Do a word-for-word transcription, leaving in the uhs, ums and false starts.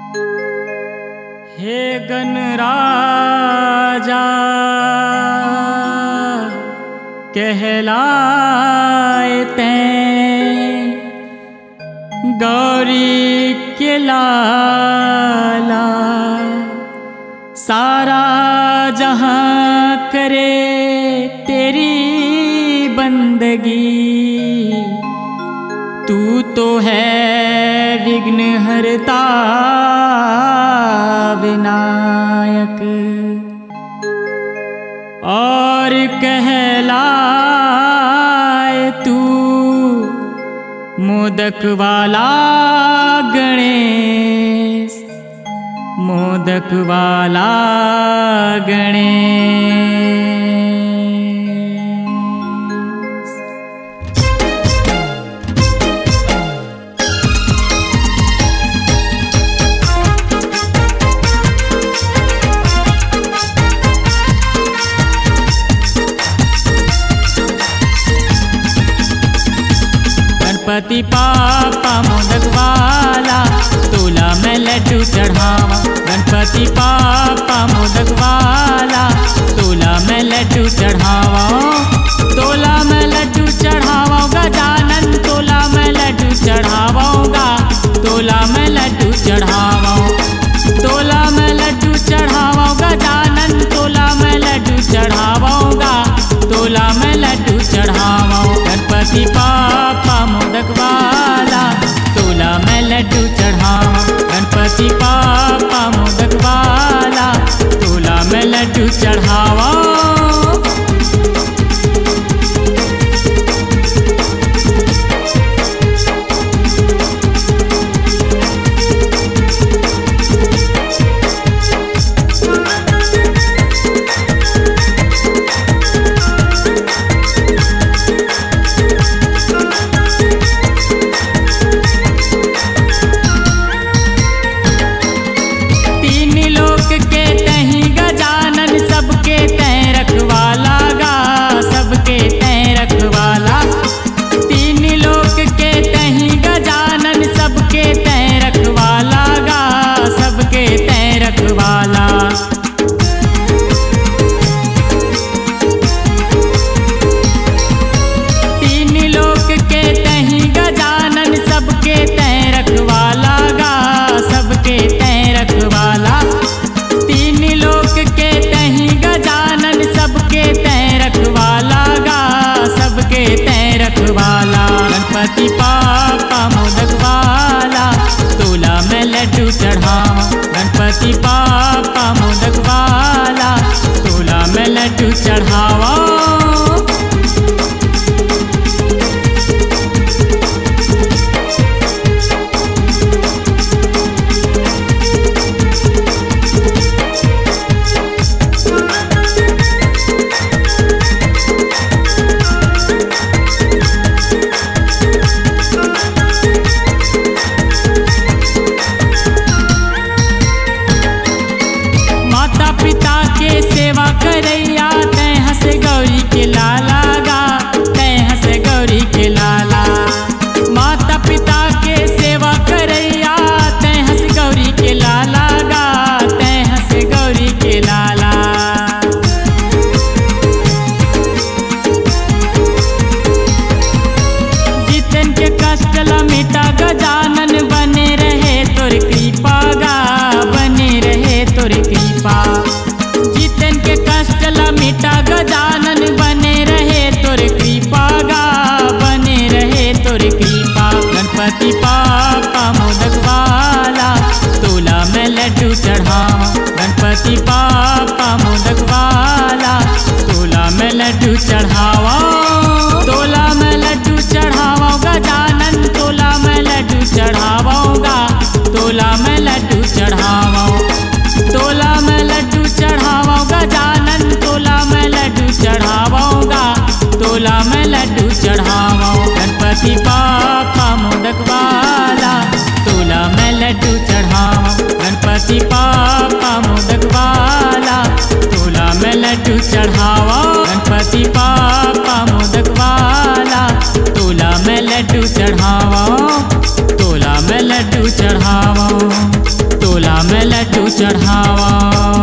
हे गणराजा कहलाए तैं, गौरी के लाला सारा जहां करे तेरी बंदगी। तू तो है विघ्न हरता विनायक, और कहलाए तू मोदक वाला गणेश, मोदक वाला गणेश। गणपति पापा मोदक वाला तोला में लड्डू चढ़ावा। गणपति पापा मोदक वाला तोला में लड्डू चढ़ावा। तोला में लड्डू चढ़ावा गजानन, तोला में लड्डू चढ़ावाऊंगा, तोला में लड्डू चढ़ावा। तोला में लड्डू चढ़ावा गजानन, तोला में लड्डू चढ़ावाऊंगा, तोला में लड्डू चढ़ावा। गणपति पापा मोदक वाला तोला में लड्डू चढ़ावा। गणपति पापा मोदक वाला तोला में लड्डू चढ़ावा। गणपति पापा मोदक वाला तोला में लड्डू चढ़ावा। गणपति पापा मोदक वाला तोला में लड्डू चढ़ावा। पिता के सेवा करैया तैं हंस गौरी के लाला गा, तैं हंस गौरी के लाला। माता पिता के सेवा करैया तैं हंस गौरी के लाला गा, तैं हंस गौरी के लाला। जितन के कष्ट ला मिटा गजानन, बने रहे तोर कृपा गा, बने रहे तोर कृपा। जितन के कष्ट ला मिटा गजानन, बने रहे तोर कृपा गा, बने रहे तोर कृपा। गणपति पापा मोदक वाला तोला में लड्डू चढ़ावा। गणपति पापा मोदक वाला तोला में लड्डू चढ़ावा। तोला में लड्डू चढ़ावा गजानन, तोला में लड्डू चढ़ावाऊंगा, तोला में लड्डू चढ़ावा। तोला में लड्डू चढ़ावा गजानन, तोला में लड्डू चढ़ावाऊंगा, तोला में लड्डू चढ़ावा। गणपति पापा मोदक वाला तोला में लड्डू चढ़ावा। गणपति पापा मोदक वाला तोला में लड्डू चढ़ावा। गणपति पापा मोदक वाला तोला में लड्डू चढ़ावा। तोला में लड्डू चढ़ावा। तोला लड्डू चढ़ावा।